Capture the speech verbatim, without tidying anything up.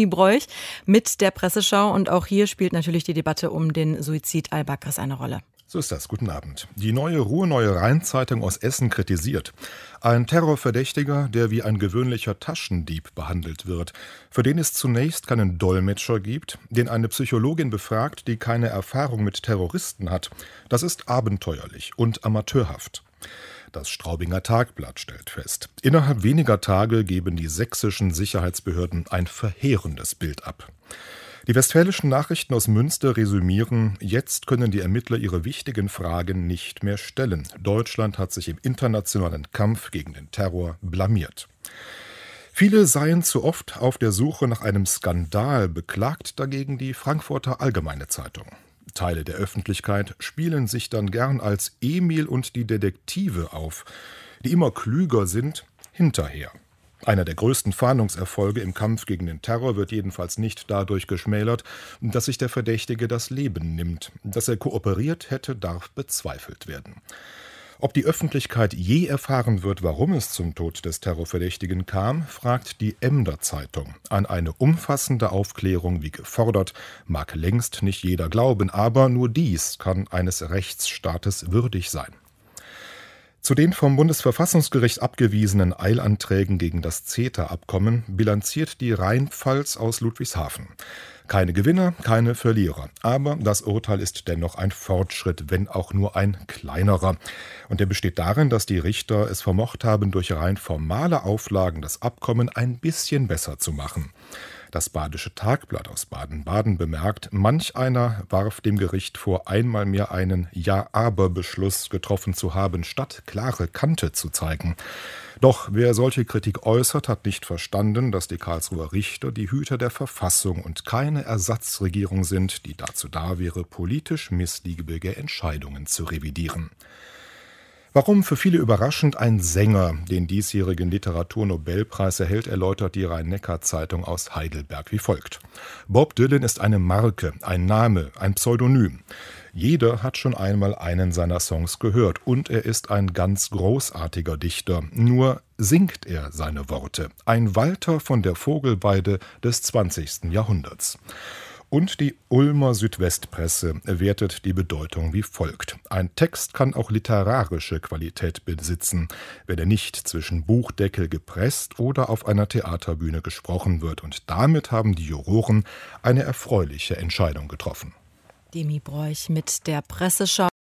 Bräuch mit der Presseschau. Und auch hier spielt natürlich die Debatte um den Suizid al-Bakrs eine Rolle. So ist das. Guten Abend. Die neue Ruhr-Neue Rhein-Zeitung aus Essen kritisiert: Ein Terrorverdächtiger, der wie ein gewöhnlicher Taschendieb behandelt wird, für den es zunächst keinen Dolmetscher gibt, den eine Psychologin befragt, die keine Erfahrung mit Terroristen hat. Das ist abenteuerlich und amateurhaft. Das Straubinger Tagblatt stellt fest: Innerhalb weniger Tage geben die sächsischen Sicherheitsbehörden ein verheerendes Bild ab. Die Westfälischen Nachrichten aus Münster resümieren: Jetzt können die Ermittler ihre wichtigen Fragen nicht mehr stellen. Deutschland hat sich im internationalen Kampf gegen den Terror blamiert. Viele seien zu oft auf der Suche nach einem Skandal, beklagt dagegen die Frankfurter Allgemeine Zeitung. Teile der Öffentlichkeit spielen sich dann gern als Emil und die Detektive auf, die immer klüger sind hinterher. Einer der größten Fahndungserfolge im Kampf gegen den Terror wird jedenfalls nicht dadurch geschmälert, dass sich der Verdächtige das Leben nimmt. Dass er kooperiert hätte, darf bezweifelt werden. Ob die Öffentlichkeit je erfahren wird, warum es zum Tod des Terrorverdächtigen kam, fragt die Emder Zeitung. An eine umfassende Aufklärung wie gefordert mag längst nicht jeder glauben, aber nur dies kann eines Rechtsstaates würdig sein. Zu den vom Bundesverfassungsgericht abgewiesenen Eilanträgen gegen das CETA-Abkommen bilanziert die Rheinpfalz aus Ludwigshafen. Keine Gewinner, keine Verlierer. Aber das Urteil ist dennoch ein Fortschritt, wenn auch nur ein kleinerer. Und der besteht darin, dass die Richter es vermocht haben, durch rein formale Auflagen das Abkommen ein bisschen besser zu machen. Das Badische Tagblatt aus Baden-Baden bemerkt: Manch einer warf dem Gericht vor, einmal mehr einen Ja-Aber-Beschluss getroffen zu haben, statt klare Kante zu zeigen. Doch wer solche Kritik äußert, hat nicht verstanden, dass die Karlsruher Richter die Hüter der Verfassung und keine Ersatzregierung sind, die dazu da wäre, politisch missliebige Entscheidungen zu revidieren. Warum für viele überraschend ein Sänger den diesjährigen Literaturnobelpreis erhält, erläutert die Rhein-Neckar-Zeitung aus Heidelberg wie folgt: Bob Dylan ist eine Marke, ein Name, ein Pseudonym. Jeder hat schon einmal einen seiner Songs gehört und er ist ein ganz großartiger Dichter. Nur singt er seine Worte. Ein Walter von der Vogelweide des zwanzigsten Jahrhunderts. Und die Ulmer Südwestpresse wertet die Bedeutung wie folgt: Ein Text kann auch literarische Qualität besitzen, wenn er nicht zwischen Buchdeckel gepresst oder auf einer Theaterbühne gesprochen wird. Und damit haben die Juroren eine erfreuliche Entscheidung getroffen. Demi Bräuch mit der Presseschau.